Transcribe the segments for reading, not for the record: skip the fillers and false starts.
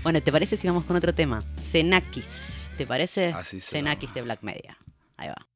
Bueno, ¿te parece si vamos con otro tema? Xenakis, ¿te parece? Así se Xenakis llama. de Black Media. Ahí va.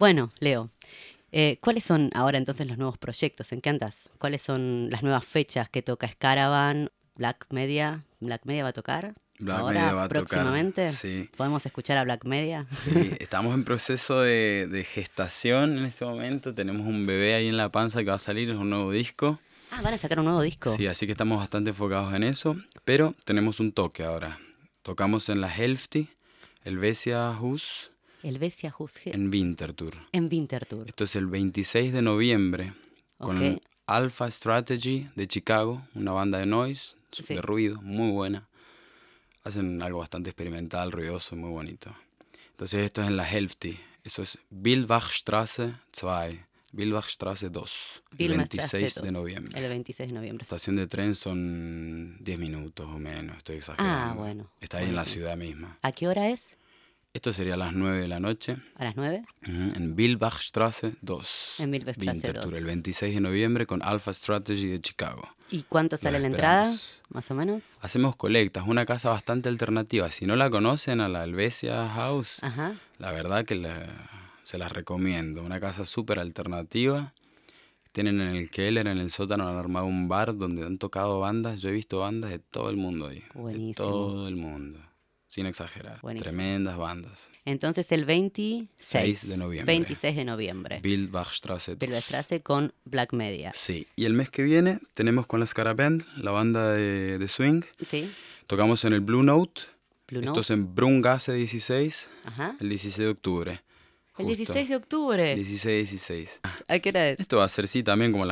Bueno, Leo, ¿cuáles son ahora entonces los nuevos proyectos? ¿En qué andas? ¿Cuáles son las nuevas fechas que toca Scaravan, Black Media? ¿Black Media va a tocar? Black Media Ahora, va a tocar, próximamente, sí. ¿podemos escuchar a Black Media? Sí, estamos en proceso de gestación en este momento. Tenemos un bebé ahí en la panza que va a salir, es un nuevo disco. Ah, ¿van a sacar un nuevo disco? Sí, así que estamos bastante enfocados en eso. Pero tenemos un toque ahora. Tocamos en la Helfti, Helvetia Hus, Helvetia Husge en Winterthur. en Winterthur. Esto es el 26 de noviembre Ok. con Alpha Strategy de Chicago, una banda de noise, Sí. de ruido, muy buena. Hacen algo bastante experimental, ruidoso, muy bonito. Entonces esto es en la Helfti. Eso es Billbachstraße 2, Billbachstraße 2, el Wilmerstraße 26 de 2, noviembre. El 26 de noviembre. Estación de tren son 10 minutos o menos, estoy exagerando. Ah, bueno. Está ahí en la Buenísimo. ciudad misma. ¿A qué hora es? Esto sería a las 9 de la noche. ¿A las 9? En Billbachstraße 2, En Wilmerstraße Winterthur, 2. el 26 de noviembre con Alpha Strategy de Chicago. ¿Y cuánto sale Los la entrada? esperamos. Más o menos. Hacemos colectas, una casa bastante alternativa. Si no la conocen, a la Helvetia House, Ajá. la verdad que se las recomiendo. Una casa súper alternativa. Tienen en el Keller, en el sótano, han armado un bar donde han tocado bandas. Yo he visto bandas de todo el mundo ahí. Buenísimo. De todo el mundo. Sin exagerar. Buenísimo. Tremendas bandas. Entonces el 26 6 de noviembre. 26 de noviembre. Billbachstraße 2. Wilmerstraße con Black Media. Sí. Y el mes que viene tenemos con la Scaraband, la banda de swing. ¿Sí? Tocamos en el Blue Note. Blue Esto Note. es en Brungasse 16, Ajá. el 16 de octubre. El Justo. 16 de octubre. 16. ¿A qué hora es? Esto va a ser, sí, también como